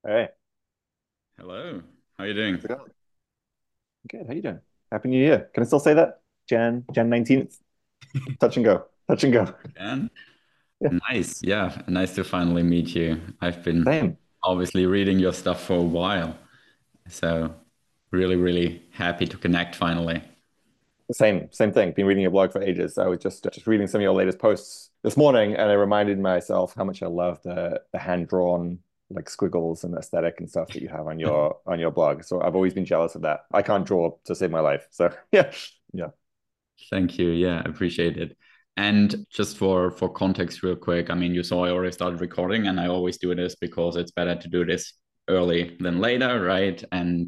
Hey, Hello, how are you doing? how's it going? Good. How you doing? Happy New Year. Can I still say that? Jan 19th. Touch and go. Touch and go. And Yeah. nice, yeah, nice to finally meet you. I've been Same. obviously reading your stuff for a while, so really happy to connect finally. Same thing. Been reading your blog for ages. I was just reading some of your latest posts this morning, and I reminded myself how much I love the hand-drawn like squiggles and aesthetic and stuff that you have on your blog. So I've always been jealous of that. I can't draw to save my life. So yeah. Yeah. Thank you. Yeah, appreciate it. And just for context, real quick, I mean, you saw I already started recording, and I always do this because it's better to do this early than later, right? And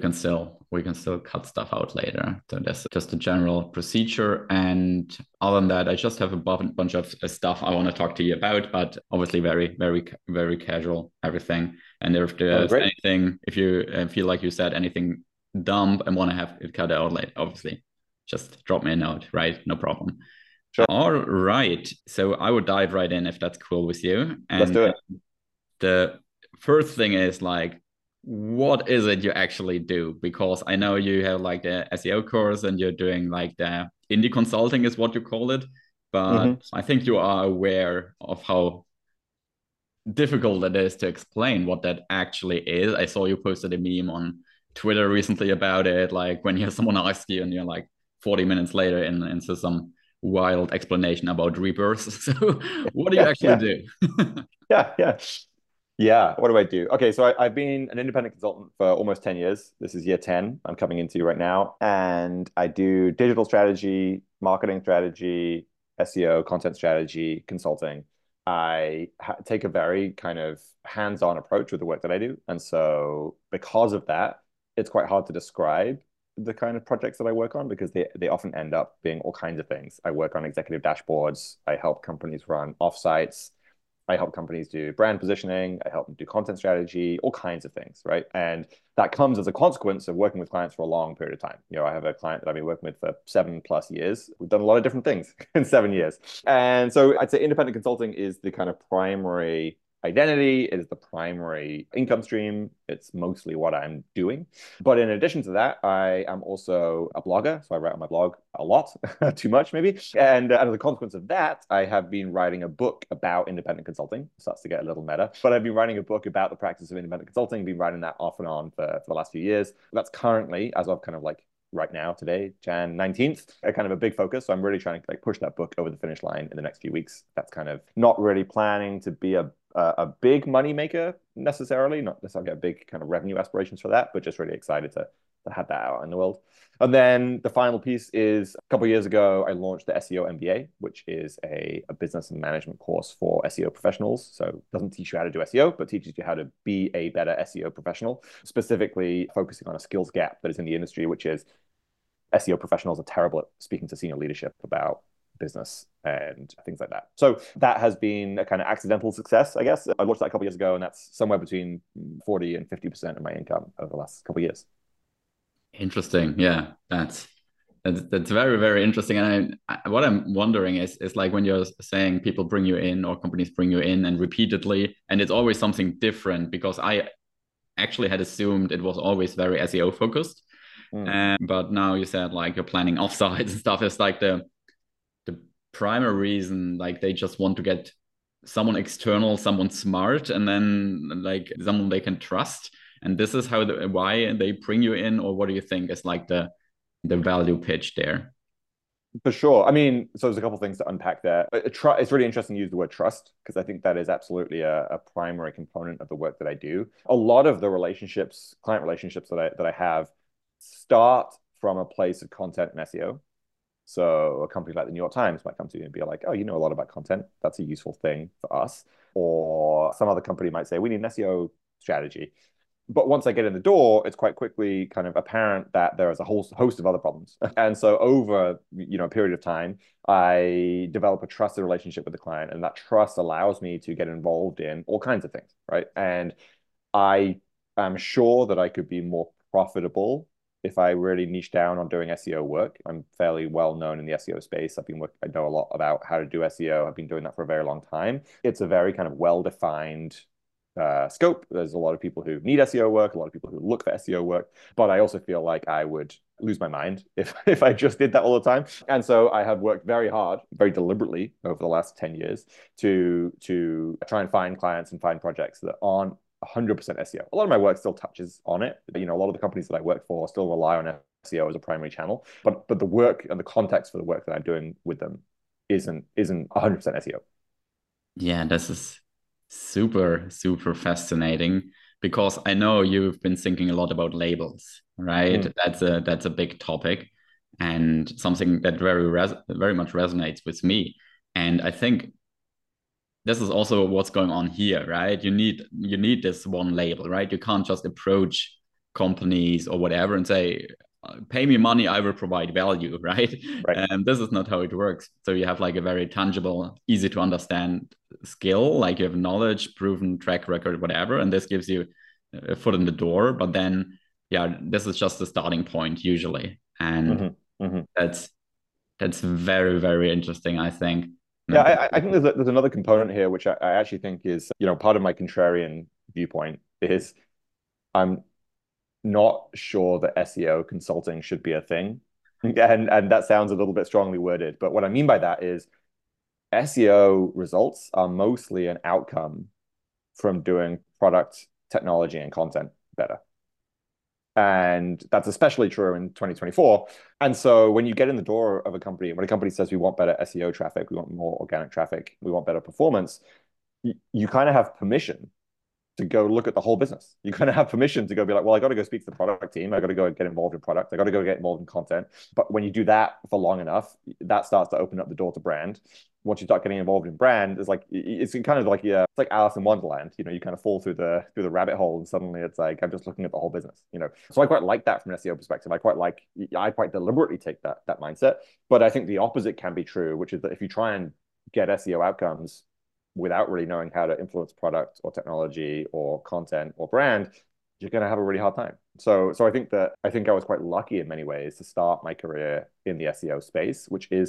we can still cut stuff out later. So that's just a general procedure. And other than that, I just have a bunch of stuff I want to talk to you about, but obviously very casual everything. And if Sounds there's great. anything, if you feel like you said anything dumb and want to have it cut out later, obviously just drop me a note, right? No problem. Sure. All right. So I would dive right in if that's cool with you. Let's And do it. the first thing is like, what is it you actually do? Because I know you have like the SEO course and you're doing like the indie consulting is what you call it. But Hmm. I think you are aware of how difficult it is to explain what that actually is. I saw you posted a meme on Twitter recently about it, like when you have someone ask you and you're like 40 minutes later into some wild explanation about rebirths. So what do you Yeah, actually yeah, do? yeah. Yeah, what do I do? Okay, so I've been an independent consultant for almost 10 years. This is year 10 I'm coming into right now. And I do digital strategy, marketing strategy, SEO, content strategy, consulting. I take a very kind of hands-on approach with the work that I do. And so because of that, it's quite hard to describe the kind of projects that I work on because they often end up being all kinds of things. I work on executive dashboards. I help companies run offsites. I help companies do brand positioning. I help them do content strategy, all kinds of things, right? And that comes as a consequence of working with clients for a long period of time. I have a client that I've been working with for 7+ years. We've done a lot of different things in 7 years. And so I'd say independent consulting is the kind of primary identity. It is the primary income stream. It's mostly what I'm doing. But in addition to that, I am also a blogger. So I write on my blog a lot, too much maybe. And as a consequence of that, I have been writing a book about independent consulting. Starts to get a little meta. But I've been writing a book about the practice of independent consulting, been writing that off and on for the last few years. That's currently, as of kind of like right now, today, Jan 19th, a kind of a big focus. So I'm really trying to like push that book over the finish line in the next few weeks. That's kind of not really planning to be a big money maker necessarily, not necessarily a big kind of revenue aspirations for that, but just really excited to have that out in the world. And then the final piece is a couple of years ago, I launched the SEO MBA, which is a business and management course for SEO professionals. So it doesn't teach you how to do SEO, but teaches you how to be a better SEO professional, specifically focusing on a skills gap that is in the industry, which is SEO professionals are terrible at speaking to senior leadership about business and things like that. So that has been a kind of accidental success, I guess. I launched that a couple of years ago, and that's somewhere between 40 and 50% of my income over the last couple of years. Interesting. Yeah, that's very interesting. And what I'm wondering is like when you're saying people bring you in or companies bring you in and repeatedly, and it's always something different because I actually had assumed it was always very SEO focused. Mm. But now you said like you're planning offsites and stuff. It's like the primary reason, like they just want to get someone external, someone smart, and then like someone they can trust. And this is how why they bring you in, or what do you think is like the value pitch there? For sure. I mean, so there's a couple of things to unpack there. It's really interesting to use the word trust because I think that is absolutely a primary component of the work that I do. A lot of the relationships, client relationships that I have start from a place of content and SEO. So a company like the New York Times might come to you and be like, "Oh, you know a lot about content. That's a useful thing for us." Or some other company might say, "We need an SEO strategy." But once I get in the door, it's quite quickly kind of apparent that there is a whole host of other problems. And so over, a period of time, I develop a trusted relationship with the client, and that trust allows me to get involved in all kinds of things, right? And I am sure that I could be more profitable if I really niche down on doing SEO work. I'm fairly well known in the SEO space. I know a lot about how to do SEO. I've been doing that for a very long time. It's a very kind of well-defined scope. There's a lot of people who need SEO work, a lot of people who look for SEO work, but I also feel like I would lose my mind if I just did that all the time. And so I have worked very hard, very deliberately over the last 10 years to try and find clients and find projects that aren't 100% SEO. A lot of my work still touches on it. You know, a lot of the companies that I work for still rely on SEO as a primary channel, but the work and the context for the work that I'm doing with them isn't 100% SEO. Yeah, this is super, super fascinating because I know you've been thinking a lot about labels, right? Mm, That's a big topic and something that very much resonates with me. And I think this is also what's going on here, right? You need this one label, right? You can't just approach companies or whatever and say, pay me money, I will provide value, right? right. And this is not how it works. So you have like a very tangible, easy to understand skill, like you have knowledge, proven track record, whatever, and this gives you a foot in the door. But then, yeah, this is just the starting point usually, and Hmm. Hmm. that's very, very interesting, I think. Yeah, I think there's another component here, which I actually think is, you know, part of my contrarian viewpoint is I'm not sure that SEO consulting should be a thing. And that sounds a little bit strongly worded, but what I mean by that is SEO results are mostly an outcome from doing product, technology, and content better. And that's especially true in 2024. And so when you get in the door of a company, when a company says we want better SEO traffic, we want more organic traffic, we want better performance, you kind of have permission to go look at the whole business. You kind of have permission to go be like, well, I got to go speak to the product team. I got to go get involved in product. I got to go get involved in content. But when you do that for long enough, that starts to open up the door to brand. Once you start getting involved in brand, it's kind of like, yeah, it's like Alice in Wonderland. You know, you kind of fall through the rabbit hole, and suddenly it's like I'm just looking at the whole business. You know, so I quite like that from an SEO perspective. I quite deliberately take that mindset. But I think the opposite can be true, which is that if you try and get SEO outcomes without really knowing how to influence product or technology or content or brand, you're going to have a really hard time. So I think I was quite lucky in many ways to start my career in the SEO space, which is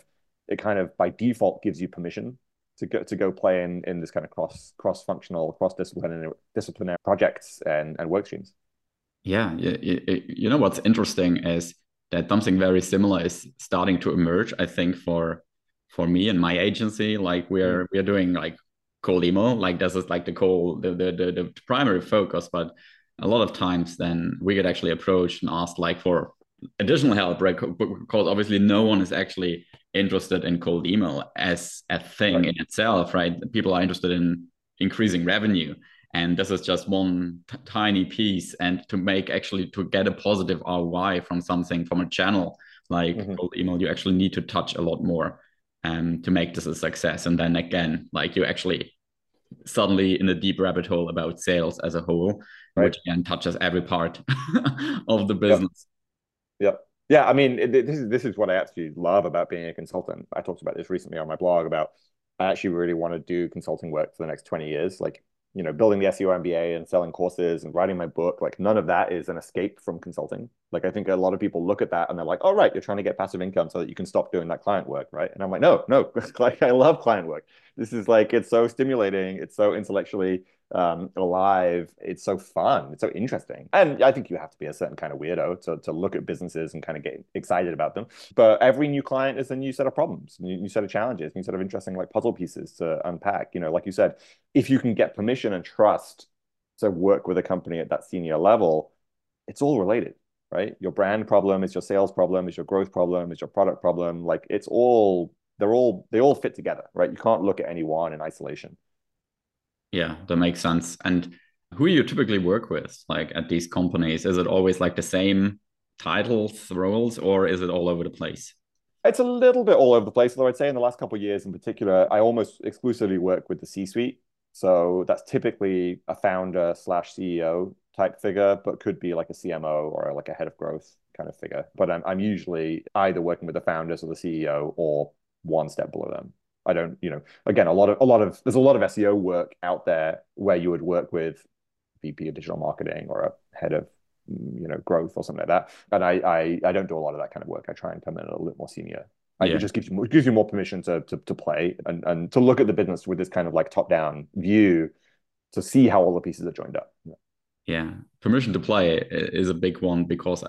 kind of by default gives you permission to go play in this kind of cross functional, cross disciplinary projects and work streams. Yeah, you know what's interesting is that something very similar is starting to emerge. I think for me and my agency, like Mm. we're doing like cold email, like this is like the primary focus. But a lot of times, then we get actually approached and asked like for additional help, right? Because obviously no one is actually interested in cold email as a thing Right. in itself, right? People are interested in increasing revenue, and this is just one tiny piece, and to make actually to get a positive ROI from something from a channel like Hmm. cold email, you actually need to touch a lot more to make this a success. And then again, like you actually suddenly in a deep rabbit hole about sales as a whole, Right. which again touches every part of the Yep. business. Yep. Yeah, I mean, this is what I actually love about being a consultant. I talked about this recently on my blog about I actually really want to do consulting work for the next 20 years. Like, you know, building the SEO MBA and selling courses and writing my book, like none of that is an escape from consulting. Like I think a lot of people look at that and they're like, oh, right, you're trying to get passive income so that you can stop doing that client work, right? And I'm like, no, no, like I love client work. This is like it's so stimulating, it's so intellectually alive. It's so fun. It's so interesting. And I think you have to be a certain kind of weirdo to look at businesses and kind of get excited about them. But every new client is a new set of problems, new set of challenges, new set of interesting like puzzle pieces to unpack. You know, like you said, if you can get permission and trust to work with a company at that senior level, it's all related, right? Your brand problem is your sales problem, is your growth problem, is your product problem. Like it's all they all fit together, right? You can't look at any one in isolation. Yeah, that makes sense. And who you typically work with, like at these companies, is it always like the same titles, roles, or is it all over the place? It's a little bit all over the place, although I'd say in the last couple of years in particular, I almost exclusively work with the C-suite. So that's typically a founder slash CEO type figure, but could be like a CMO or like a head of growth kind of figure. But I'm usually either working with the founders or the CEO or one step below them. I don't, you know, again, there's a lot of SEO work out there where you would work with VP of digital marketing or a head of you know growth or something like that. And I don't do a lot of that kind of work. I try and come in a little bit more senior. It Yeah. just gives you more permission to play and to look at the business with this kind of like top down view to see how all the pieces are joined up. Yeah. Yeah, permission to play is a big one, because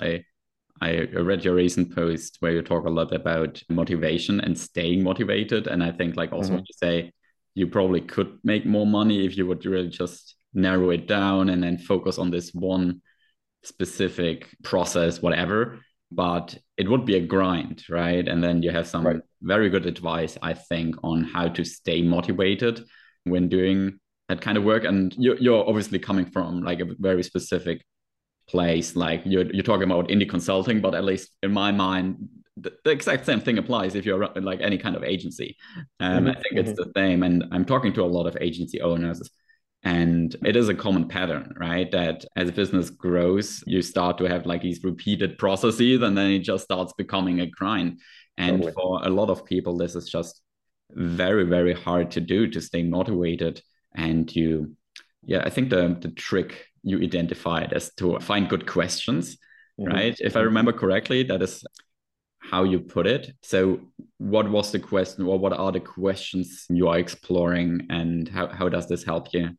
I read your recent post where you talk a lot about motivation and staying motivated. And I think, like, also when Mm-hmm. you say you probably could make more money if you would really just narrow it down and then focus on this one specific process, whatever. But it would be a grind, right? And then you have Right. some very good advice, I think, on how to stay motivated when doing that kind of work. And you're obviously coming from like a very specific place. Like you're talking about indie consulting, but at least in my mind, the exact same thing applies if you're like any kind of agency. I Mm-hmm. think it's Mm-hmm. the same. And I'm talking to a lot of agency owners, and it is a common pattern, right? That as business grows, you start to have like these repeated processes, and then it just starts becoming a grind. And Totally. for a lot of people, this is just very, very hard to do, to stay motivated. And yeah, I think the trick you identified is to find good questions, Mm-hmm. right? If I Mm-hmm. remember correctly, that is how you put it. So, what was the question, or what are the questions you are exploring, and how does this help you?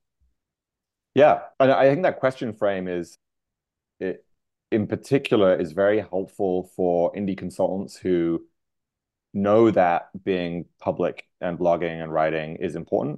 Yeah, and I think that question frame is it in particular is very helpful for indie consultants who know that being public and blogging and writing is important,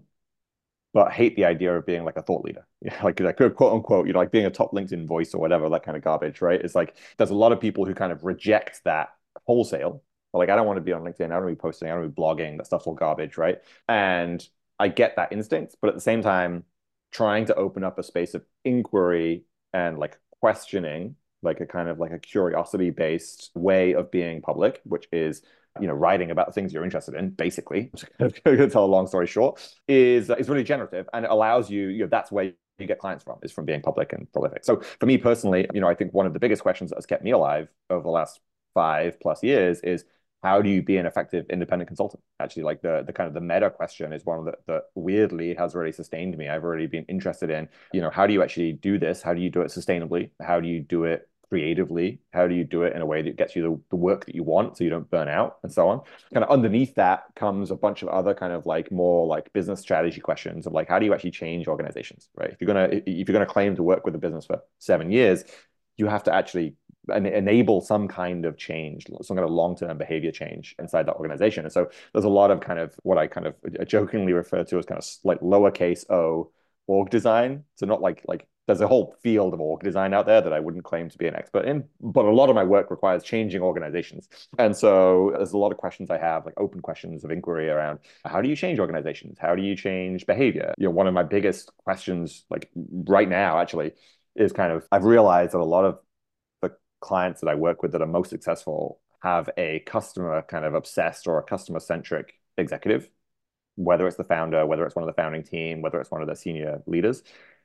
but hate the idea of being like a thought leader. Yeah, like quote unquote, like being a top LinkedIn voice or whatever, that kind of garbage, right? It's like there's a lot of people who kind of reject that wholesale. Like, I don't want to be on LinkedIn, I don't want to be posting, I don't want to be blogging, that stuff's all garbage, right? And I get that instinct, but at the same time, trying to open up a space of inquiry and like questioning, like a kind of like a curiosity based way of being public, which is writing about things you're interested in, basically, to tell a long story short, is really generative, and it allows that's where you get clients from, is from being public and prolific. So for me personally, I think one of the biggest questions that has kept me alive over the last 5+ years is, how do you be an effective independent consultant? Actually, like the kind of the meta question is one that weirdly has really sustained me. I've already been interested in, how do you actually do this? How do you do it sustainably? How do you do it creatively? How do you do it in a way that gets you the work that you want so you don't burn out, and so on? Kind of underneath that comes a bunch of other kind of like more like business strategy questions of like, how do you actually change organizations, right? If you're gonna claim to work with a business for 7 years, you have to actually enable some kind of change, some kind of long-term behavior change inside that organization. And so there's a lot of kind of what I kind of jokingly refer to as kind of like lowercase o org design. So not like there's a whole field of org design out there that I wouldn't claim to be an expert in, but a lot of my work requires changing organizations. And so there's a lot of questions I have, like open questions of inquiry around, how do you change organizations? How do you change behavior? One of my biggest questions, like right now, actually, is kind of, I've realized that a lot of the clients that I work with that are most successful have a customer kind of obsessed or a customer centric executive, whether it's the founder, whether it's one of the founding team, whether it's one of the senior leaders.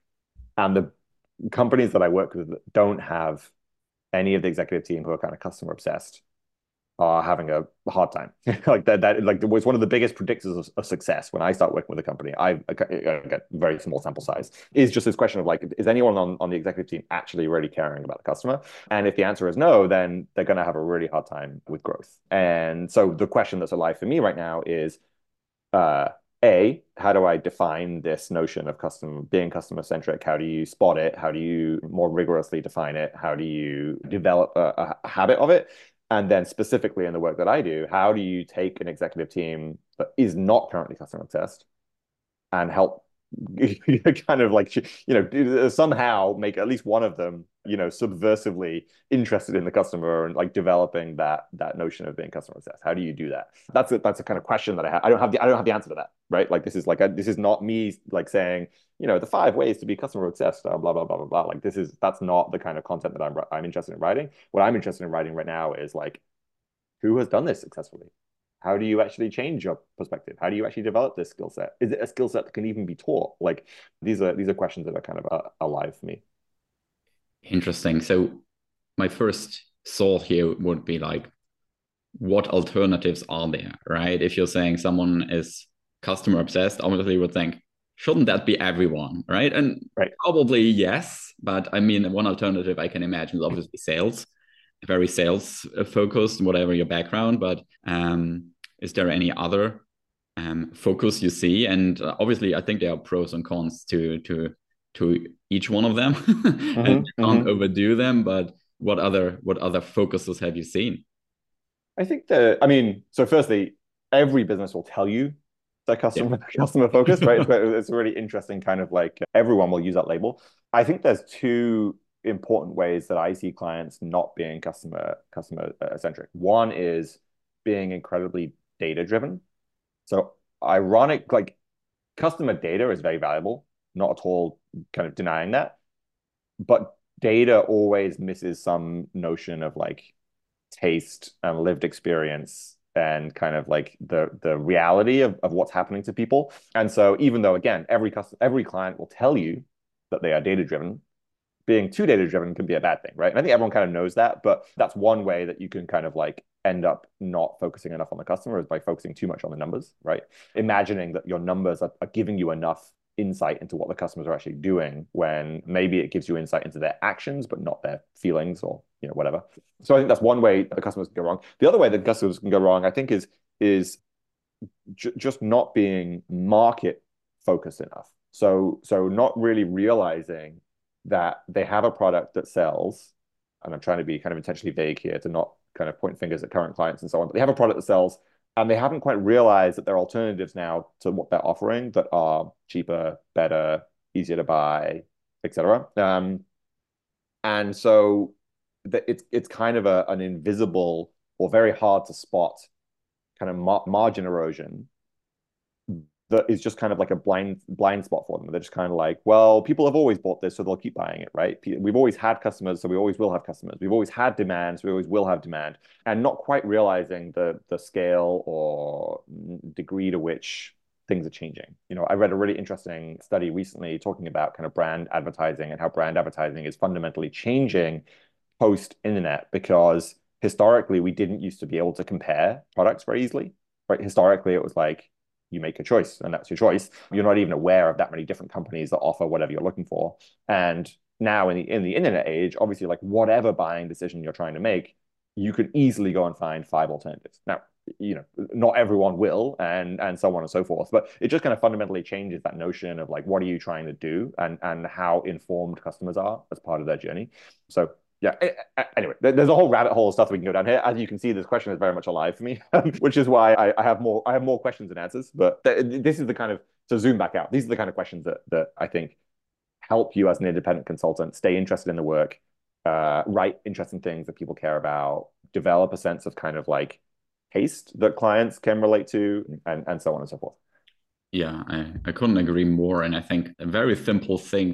And the companies that I work with that don't have any of the executive team who are kind of customer obsessed are having a hard time. Like that like was one of the biggest predictors of success when I start working with a company. I get very small sample size. Is just this question of like, is anyone on the executive team actually really caring about the customer? And if the answer is no, then they're going to have a really hard time with growth. And so the question that's alive for me right now is, uh, how do I define this notion of being customer centric? How do you spot it? How do you more rigorously define it? How do you develop a habit of it? And then specifically in the work that I do, how do you take an executive team that is not currently customer obsessed and help kind of like somehow make at least one of them subversively interested in the customer and like developing that notion of being customer obsessed? How do you do that? That's a kind of question that I have. I don't have the answer to that, right? Like, this is not me like saying, the 5 ways to be customer obsessed, blah blah blah blah blah. Like, that's not the kind of content that I'm interested in writing. What I'm interested in writing right now is like, who has done this successfully? How do you actually change your perspective? How do you actually develop this skill set? Is it a skill set that can even be taught? Like, these are questions that are kind of alive for me. Interesting. So, my first thought here would be like, what alternatives are there, right? If you're saying someone is customer obsessed, obviously you would think, shouldn't that be everyone, right? And Right. probably yes, but I mean, one alternative I can imagine is obviously sales, very sales focused, whatever your background. But is there any other focus you see? And obviously, I think there are pros and cons to each one of them, and Hmm. you can't Hmm. overdo them. But what other focuses have you seen? I think that, I mean, so firstly, every business will tell you they're Yeah. customer focused, right? It's a really interesting kind of like everyone will use that label. I think there's two important ways that I see clients not being customer centric. One is being incredibly data driven. So ironic, like customer data is very valuable, not at all kind of denying that, but data always misses some notion of like taste and lived experience and kind of like the reality of what's happening to people. And so even though again, every client will tell you that they are data driven, being too data driven can be a bad thing, right? And I think everyone kind of knows that, but that's one way that you can kind of like end up not focusing enough on the customer is by focusing too much on the numbers, right? Imagining that your numbers are giving you enough insight into what the customers are actually doing when maybe it gives you insight into their actions, but not their feelings or, you know, whatever. So I think that's one way that the customers can go wrong. The other way that customers can go wrong, I think, is just not being market focused enough. So not really realizing that they have a product that sells, and I'm trying to be kind of intentionally vague here to not kind of point fingers at current clients and so on, but they have a product that sells and they haven't quite realized that there are alternatives now to what they're offering that are cheaper, better, easier to buy, etc. And so it's kind of an invisible or very hard to spot kind of margin erosion that is just kind of like a blind spot for them. They're just kind of like, well, people have always bought this, so they'll keep buying it, right? We've always had customers, so we always will have customers. We've always had demand, so we always will have demand, and not quite realizing the scale or degree to which things are changing. You know, I read a really interesting study recently talking about kind of brand advertising and how brand advertising is fundamentally changing post internet because historically we didn't used to be able to compare products very easily, right? Historically, it was like you make a choice and that's your choice. You're not even aware of that many different companies that offer whatever you're looking for. And now in the internet age, obviously, like whatever buying decision you're trying to make, you could easily go and find five alternatives. Now, you know, not everyone will, and so on and so forth. But it just kind of fundamentally changes that notion of like, what are you trying to do, and how informed customers are as part of their journey. So yeah. Anyway, there's a whole rabbit hole of stuff that we can go down here. As you can see, this question is very much alive for me, which is why I have more questions than answers. But this is the kind of to zoom back out. These are the kind of questions that I think help you as an independent consultant stay interested in the work, write interesting things that people care about, develop a sense of kind of like taste that clients can relate to, and so on and so forth. Yeah, I couldn't agree more. And I think a very simple thing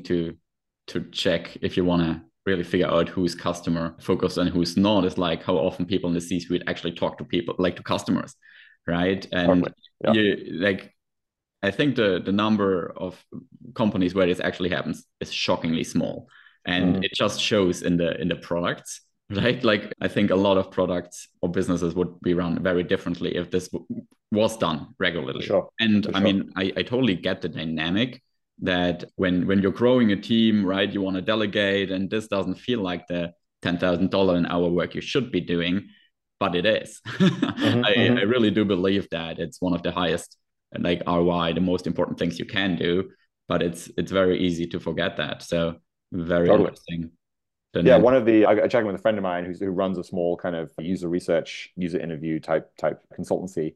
to check if you want to really figure out who's customer focused and who's not is like how often people in the C-suite actually talk to people, like to customers, right? And Totally. Yeah. you like I think the number of companies where this actually happens is shockingly small, and Mm-hmm. it just shows in the products, right? Like I think a lot of products or businesses would be run very differently if this was done For regularly. sure. And For I sure. mean, I totally get the dynamic that when you're growing a team, right, you want to delegate, and this doesn't feel like the $10,000 an hour work you should be doing, but it is. Mm-hmm. I Mm-hmm. really do believe that it's one of the highest like ROI, the most important things you can do. But it's very easy to forget that. So very Totally. interesting Yeah, dynamic. one of the I checked with a friend of mine who runs a small kind of user research, user interview type consultancy,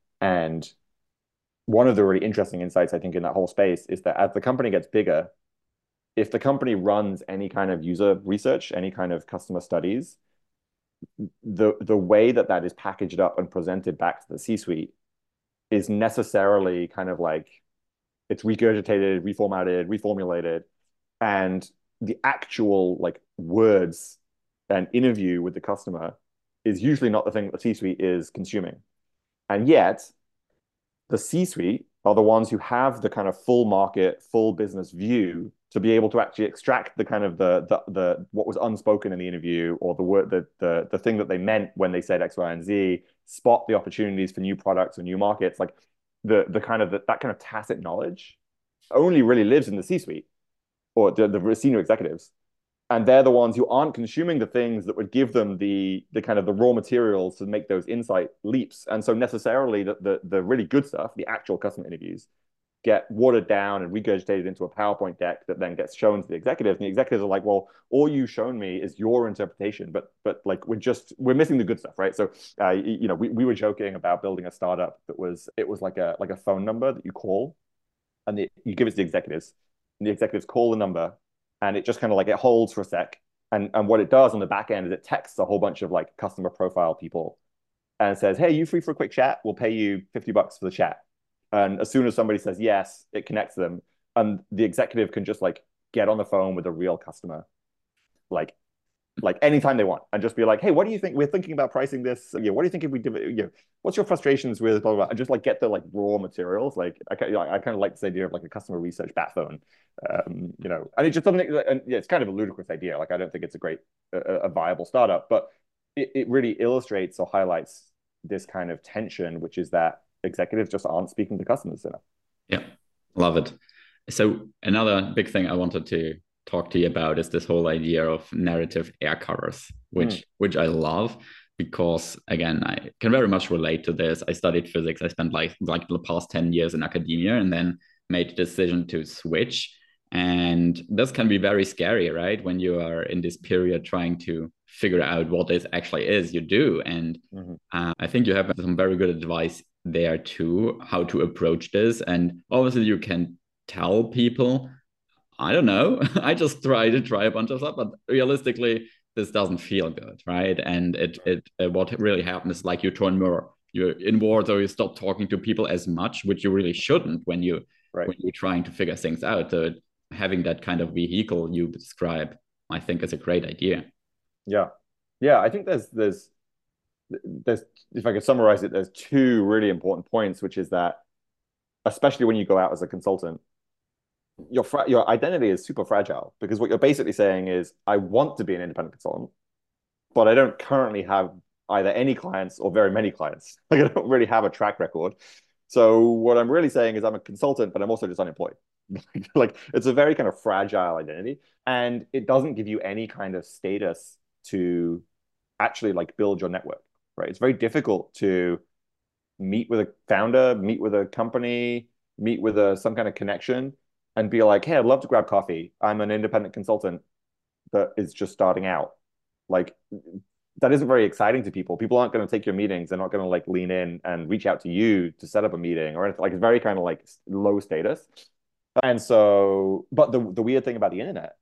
and one of the really interesting insights I think in that whole space is that as the company gets bigger, if the company runs any kind of user research, any kind of customer studies, the way that that is packaged up and presented back to the C-suite is necessarily kind of like it's regurgitated, reformatted, reformulated, and the actual like words and interview with the customer is usually not the thing that the C-suite is consuming. And yet, the C-suite are the ones who have the kind of full market, full business view to be able to actually extract the kind of the what was unspoken in the interview or the word the thing that they meant when they said X, Y, and Z, spot the opportunities for new products or new markets, like the kind of that kind of tacit knowledge only really lives in the C-suite or the senior executives. and they're the ones who aren't consuming the things that would give them the kind of the raw materials to make those insight leaps. And so necessarily the really good stuff, the actual customer interviews, get watered down and regurgitated into a PowerPoint deck that then gets shown to the executives. And the executives are like, well, all you've shown me is your interpretation, but like we're missing the good stuff, right? So we were joking about building a startup that was like a phone number that you call and you give it to the executives, and the executives call the number, and it just kind of like it holds for a sec. And what it does on the back end is it texts a whole bunch of like customer profile people and it says, hey, you free for a quick chat? We'll pay you $50 for the chat. And as soon as somebody says yes, it connects them. And the executive can just like get on the phone with a real customer, like anytime they want, and just be like, hey, what do you think? We're thinking about pricing this. What do you think if we do it? What's your frustrations with blah, blah, blah? And just like get the like raw materials. Like I kind of like this idea of like a customer research bat phone. And it just doesn't, and yeah, it's kind of a ludicrous idea. Like I don't think it's a viable startup, but it really illustrates or highlights this kind of tension, which is that executives just aren't speaking to customers enough. Yeah, love it. So another big thing I wanted to talk to you about is this whole idea of narrative air covers, which I love because again, I can very much relate to this. I studied physics. I spent like the past 10 years in academia and then made the decision to switch. And this can be very scary, right? When you are in this period trying to figure out what this actually is you do. And I think you have some very good advice there too, how to approach this. And obviously you can tell people, I don't know, I just try a bunch of stuff, but realistically, this doesn't feel good, right? And what really happens is like you turn more, you're inward or you stop talking to people as much, which you really shouldn't when you're trying to figure things out. So having that kind of vehicle you describe, I think is a great idea. Yeah. I think there's if I could summarize it, there's two really important points, which is that especially when you go out as a consultant, your identity is super fragile because what you're basically saying is, I want to be an independent consultant, but I don't currently have either any clients or very many clients. Like I don't really have a track record. So what I'm really saying is I'm a consultant, but I'm also just unemployed. Like it's a very kind of fragile identity, and it doesn't give you any kind of status to actually like build your network, right? It's very difficult to meet with a founder, meet with a company, meet with some kind of connection and be like, hey, I'd love to grab coffee. I'm an independent consultant that is just starting out. Like that isn't very exciting to people. People aren't going to take your meetings. They're not going to like lean in and reach out to you to set up a meeting or anything. Like it's very kind of like low status. And so, but the weird thing about the internet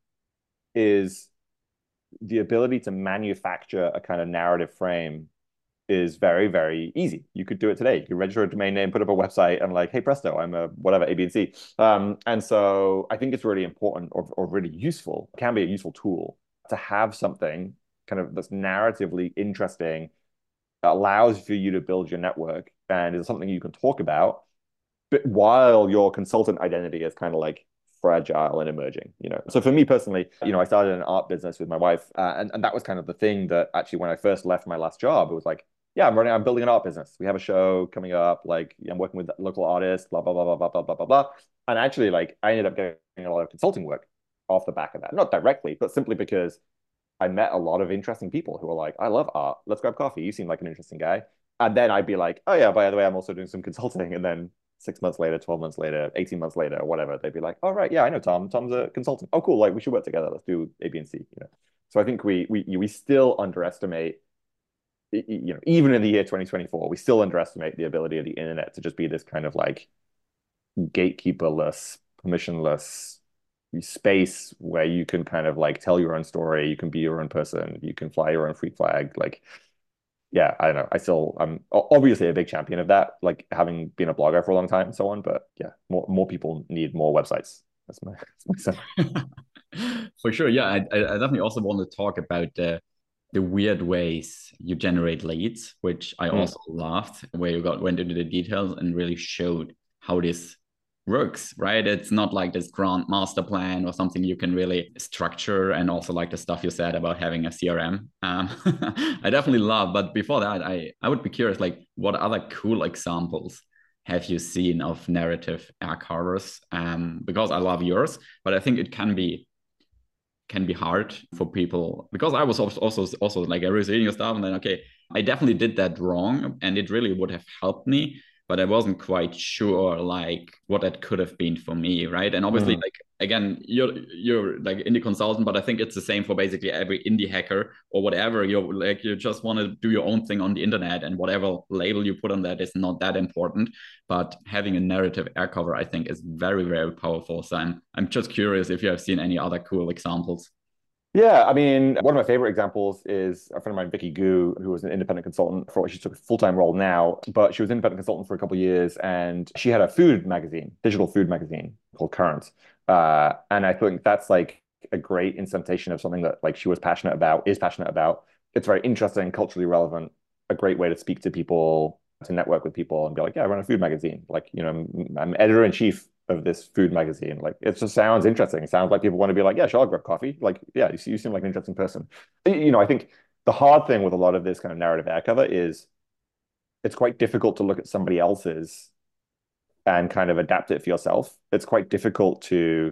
is the ability to manufacture a kind of narrative frame is very, very easy. You could do it today. You could register a domain name, put up a website, and like, hey, presto, I'm a whatever, A, B, and C. And so I think it's really important or really useful, can be a useful tool to have something kind of that's narratively interesting, that allows for you to build your network and is something you can talk about, but while your consultant identity is kind of like fragile and emerging, So for me personally, I started an art business with my wife, and that was kind of the thing that actually when I first left my last job, it was like, yeah, I'm building an art business. We have a show coming up, like I'm working with local artists, blah, blah, blah, blah, blah, blah, blah, blah, blah. And actually, like I ended up getting a lot of consulting work off the back of that. Not directly, but simply because I met a lot of interesting people who were like, I love art. Let's grab coffee. You seem like an interesting guy. And then I'd be like, oh yeah, by the way, I'm also doing some consulting. And then 6 months later, 12 months later, 18 months later, or whatever, they'd be like, oh, right, yeah, I know Tom. Tom's a consultant. Oh, cool. Like we should work together. Let's do A, B, and C. So I think we still underestimate, even in the year 2024, we still underestimate the ability of the internet to just be this kind of like gatekeeperless, permissionless space where you can kind of like tell your own story, you can be your own person, you can fly your own freak flag. Like, yeah, I don't know. I'm obviously a big champion of that, like having been a blogger for a long time and so on. But yeah, more people need more websites. That's my summary. For sure. Yeah, I definitely also want to talk about the weird ways you generate leads, which I also loved, where you went into the details and really showed how this works, right? It's not like this grand master plan or something you can really structure, and also like the stuff you said about having a CRM. I definitely love, but before that, I would be curious, like what other cool examples have you seen of narrative air covers? Because I love yours, but I think it can be can be hard for people, because I was also like I was reading your stuff and then okay, I definitely did that wrong and it really would have helped me, but I wasn't quite sure like what that could have been for me, right? And obviously, Mm. like again, you're like indie consultant, but I think it's the same for basically every indie hacker or whatever. You're like you just want to do your own thing on the internet, and whatever label you put on that is not that important. But having a narrative air cover, I think, is very, very powerful. So I'm just curious if you have seen any other cool examples. Yeah, I mean, one of my favorite examples is a friend of mine, Vicky Gu, who was an independent consultant for, she took a full-time role now, but she was an independent consultant for a couple of years, and she had a food magazine, digital food magazine called Current. And I think that's like a great instantation of something that like she was passionate about, is passionate about. It's very interesting, culturally relevant, a great way to speak to people, to network with people and be like, yeah, I run a food magazine. Like, you know, I'm editor-in-chief of this food magazine. Like it just sounds interesting. It sounds like people want to be like, yeah, sure, I'll grab coffee. Like, yeah, you seem like an interesting person. You know, I think the hard thing with a lot of this kind of narrative air cover is it's quite difficult to look at somebody else's and kind of adapt it for yourself. It's quite difficult to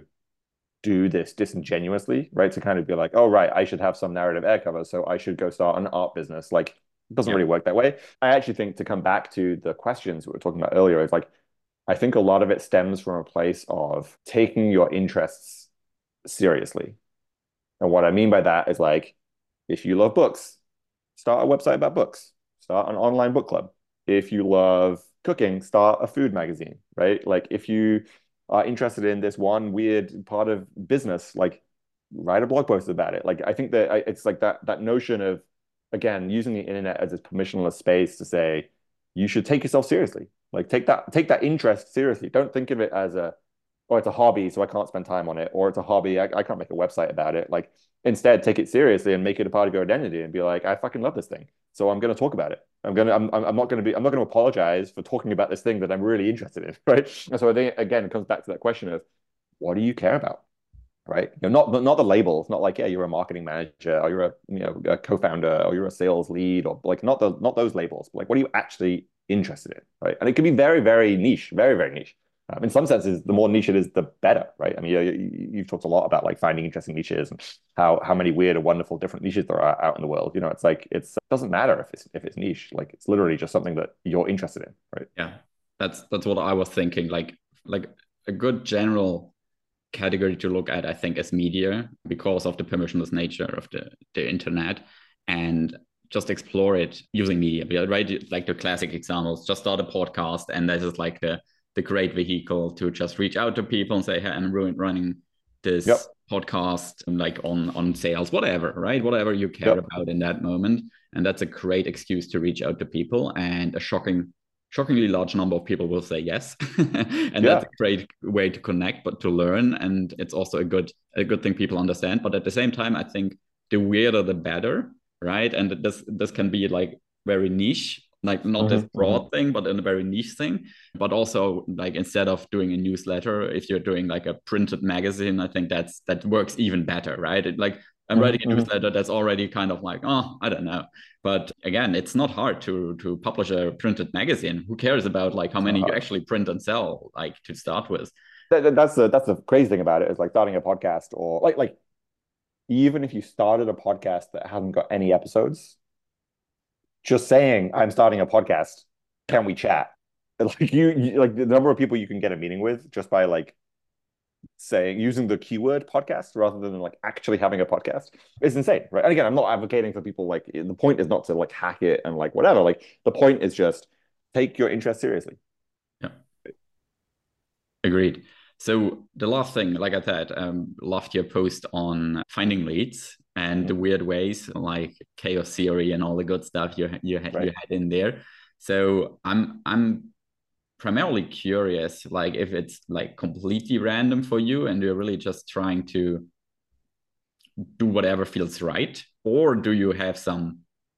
do this disingenuously, right? To kind of be like, oh, right, I should have some narrative air cover, so I should go start an art business. Like, it doesn't Yeah. really work that way. I actually think to come back to the questions we were talking about earlier, it's like, I think a lot of it stems from a place of taking your interests seriously. And what I mean by that is like, if you love books, start a website about books, start an online book club. If you love cooking, start a food magazine, right? Like if you are interested in this one weird part of business, like write a blog post about it. Like I think that it's like that notion of again using the internet as a permissionless space to say you should take yourself seriously. Like take that interest seriously. Don't think of it as a or it's a hobby, so I can't spend time on it, or it's a hobby, I can't make a website about it. Like instead, take it seriously and make it a part of your identity and be like, I fucking love this thing. So I'm going to talk about it. I'm not going to apologize for talking about this thing that I'm really interested in, right? And so I think again, it comes back to that question of what do you care about? Right? You know, not the labels, not like, yeah, you're a marketing manager or you're a co-founder or you're a sales lead or like not those labels, but like what are you actually interested in, right? And it can be very, very niche, very, very niche. In some senses, the more niche it is, the better, right? I mean, you've talked a lot about like finding interesting niches and how many weird and wonderful different niches there are out in the world. You know, it's like it doesn't matter if it's niche, like it's literally just something that you're interested in, right? Yeah, that's what I was thinking. Like a good general category to look at, I think, is media, because of the permissionless nature of the internet, and just explore it using media, right? Like the classic examples, just start a podcast, and this is like the great vehicle to just reach out to people and say, hey, I'm running this Yep. podcast like on sales, whatever, right? Whatever you care Yep. about in that moment. And that's a great excuse to reach out to people. And a shockingly large number of people will say yes. And that's Yeah. a great way to connect, but to learn. And it's also a good thing people understand. But at the same time, I think the weirder the better, right? And this can be like very niche, like not this Hmm. broad thing, but in a very niche thing. But also like instead of doing a newsletter, if you're doing like a printed magazine, I think that works even better, right? Like I'm Hmm. writing a Hmm. newsletter that's already kind of like, oh, I don't know. But again, it's not hard to publish a printed magazine. Who cares about like how It's not many you hard. actually print and sell, like to start with? That's the crazy thing about it is like starting a podcast or like even if you started a podcast that hasn't got any episodes, just saying I'm starting a podcast, Yeah. can we chat? Like like the number of people you can get a meeting with just by like saying using the keyword podcast rather than like actually having a podcast is insane, right? And again, I'm not advocating for people like the point is not to like hack it and like whatever. Like the point is just take your interest seriously. Yeah. Agreed. So the last thing, like I said, loved your post on finding leads and the Mhm. weird ways like chaos theory and all the good stuff you Right. had in there. So I'm primarily curious, like if it's like completely random for you and you're really just trying to do whatever feels right, or do you have some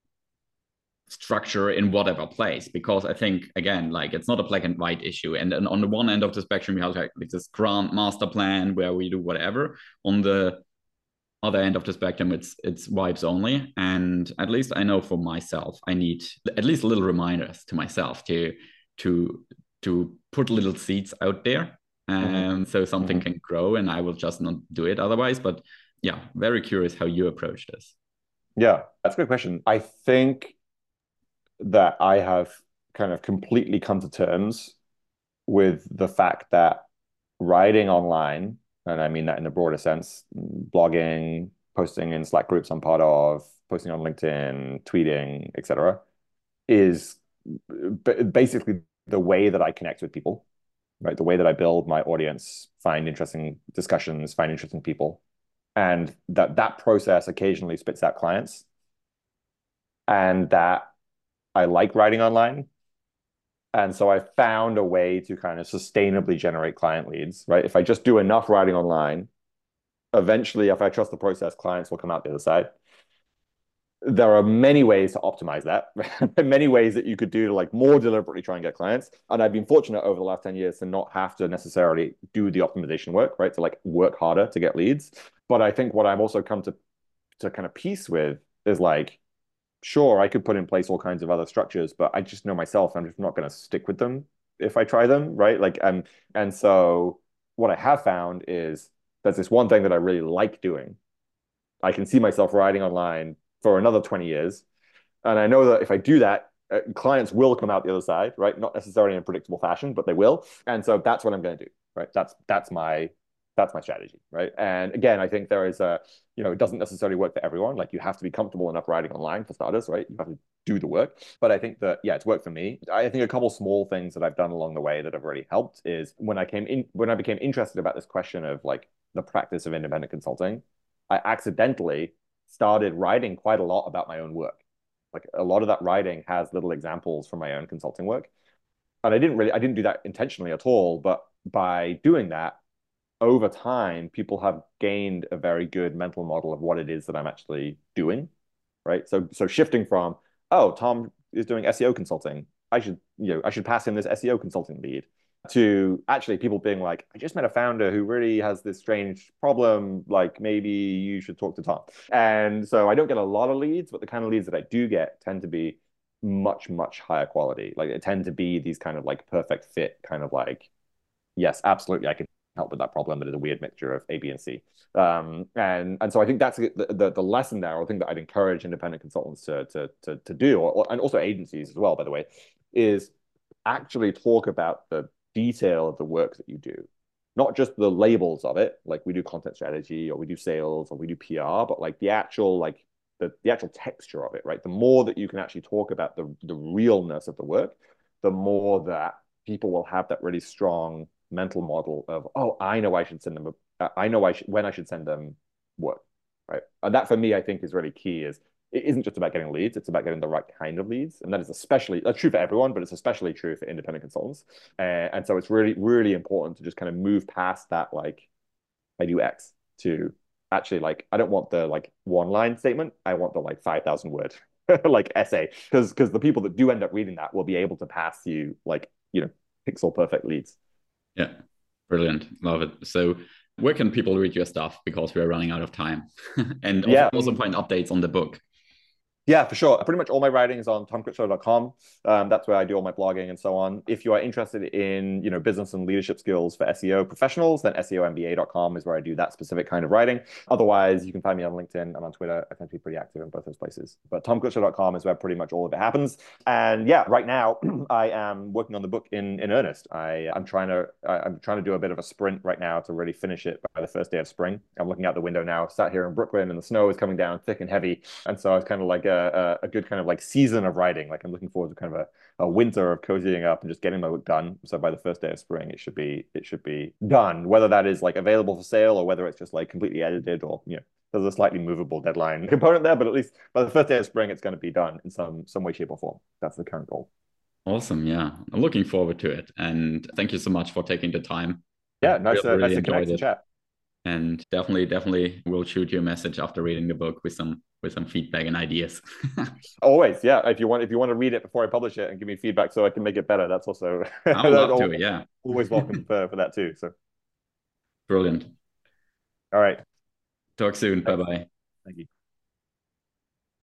structure in whatever place? Because I think again, like it's not a black and white issue. And then on the one end of the spectrum, you have like this grand master plan where we do whatever. On the other end of the spectrum, it's vibes only. And at least I know for myself, I need at least little reminders to myself to to put little seeds out there. Hmm. So something Hmm. can grow and I will just not do it otherwise. But yeah, very curious how you approach this. Yeah, that's a good question. I think that I have kind of completely come to terms with the fact that writing online, and I mean that in a broader sense, blogging, posting in Slack groups I'm part of, posting on LinkedIn, tweeting, etc., is basically the way that I connect with people, right? The way that I build my audience, find interesting discussions, find interesting people, and that process occasionally spits out clients, and that I like writing online. And so I found a way to kind of sustainably generate client leads, right? If I just do enough writing online, eventually, if I trust the process, clients will come out the other side. There are many ways to optimize that, many ways that you could do to like more deliberately try and get clients. And I've been fortunate over the last 10 years to not have to necessarily do the optimization work, right? To like work harder to get leads. But I think what I've also come to kind of peace with is like, sure, I could put in place all kinds of other structures, but I just know myself, I'm just not going to stick with them if I try them, right? Like, and so what I have found is there's this one thing that I really like doing. I can see myself writing online for another 20 years. And I know that if I do that, clients will come out the other side, right? Not necessarily in a predictable fashion, but they will. And so that's what I'm going to do, right? That's my strategy, right? And again, I think there is it doesn't necessarily work for everyone. Like you have to be comfortable enough writing online for starters, right? You have to do the work. But I think that, yeah, it's worked for me. I think a couple small things that I've done along the way that have really helped is when I became interested about this question of like the practice of independent consulting, I accidentally started writing quite a lot about my own work. Like a lot of that writing has little examples from my own consulting work. And I didn't do that intentionally at all, but by doing that, over time, people have gained a very good mental model of what it is that I'm actually doing, right? So shifting from, oh, Tom is doing SEO consulting. I should pass him this SEO consulting lead to actually people being like, I just met a founder who really has this strange problem. Like maybe you should talk to Tom. And so I don't get a lot of leads, but the kind of leads that I do get tend to be much, much higher quality. Like they tend to be these kind of like perfect fit, kind of like, yes, absolutely, I can help with that problem that is a weird mixture of A, B, and C. And so I think that's the lesson there, or the thing that I'd encourage independent consultants to do, and also agencies as well, by the way, is actually talk about the detail of the work that you do, not just the labels of it, like we do content strategy or we do sales or we do PR, but like the actual the actual texture of it, right? The more that you can actually talk about the realness of the work, the more that people will have that really strong mental model of, oh, I know I should send them I know when I should send them work, right? And that for me, I think is really key. Is it isn't just about getting leads; it's about getting the right kind of leads, and that's true for everyone, but it's especially true for independent consultants. And so it's really, really important to just kind of move past that, like I do X to actually like I don't want the like one line statement. I want the like 5,000 word like essay because the people that do end up reading that will be able to pass you like pixel perfect leads. Yeah, brilliant. Love it. So where can people read your stuff? Because we're running out of time. And Yeah. also find updates on the book. Yeah, for sure. Pretty much all my writing is on tomcritchlow.com. That's where I do all my blogging and so on. If you are interested in, business and leadership skills for SEO professionals, then SEOMBA.com is where I do that specific kind of writing. Otherwise, you can find me on LinkedIn and on Twitter. I tend to be pretty active in both those places. But tomcritchlow.com is where pretty much all of it happens. And yeah, right now I am working on the book in earnest. I'm trying to do a bit of a sprint right now to really finish it by the first day of spring. I'm looking out the window now, sat here in Brooklyn, and the snow is coming down thick and heavy. And so it's kind of like a good kind of like season of writing. Like I'm looking forward to kind of a winter of cozying up and just getting my book done. So by the first day of spring, it should be done. Whether that is like available for sale or whether it's just like completely edited or there's a slightly movable deadline component there, but at least by the first day of spring, it's going to be done in some way, shape, or form. That's the current goal. Awesome. Yeah. I'm looking forward to it. And thank you so much for taking the time. Yeah, I nice really to enjoyed connect and it. chat. And definitely will shoot you a message after reading the book with some feedback and ideas. Always, yeah. If you want to read it before I publish it and give me feedback so I can make it better, that's also I would love to, yeah. always welcome for that too. So Brilliant. all right. Talk soon. Bye Thanks. bye. Thank you.